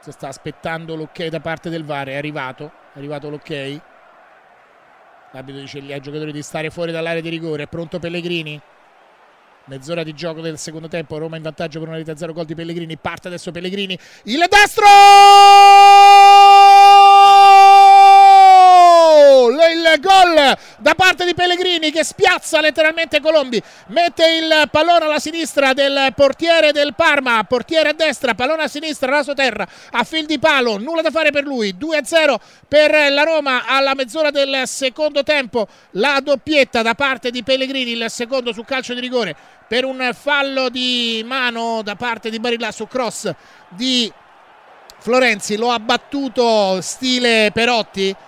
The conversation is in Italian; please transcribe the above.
Si sta aspettando l'ok da parte del VAR, è arrivato l'ok. L'arbitro dice ai giocatori di stare fuori dall'area di rigore. È pronto Pellegrini. Mezz'ora di gioco del secondo tempo, Roma in vantaggio per una rete a 0 gol di Pellegrini. Parte adesso Pellegrini, il destro! Il gol da parte di Pellegrini che spiazza letteralmente Colombi, mette il pallone alla sinistra del portiere del Parma, portiere a destra, pallone a sinistra, raso terra, a fil di palo, nulla da fare per lui. 2-0 per la Roma alla mezz'ora del secondo tempo, la doppietta da parte di Pellegrini, il secondo su calcio di rigore per un fallo di mano da parte di Barilla su cross di Florenzi. Lo ha battuto stile Perotti.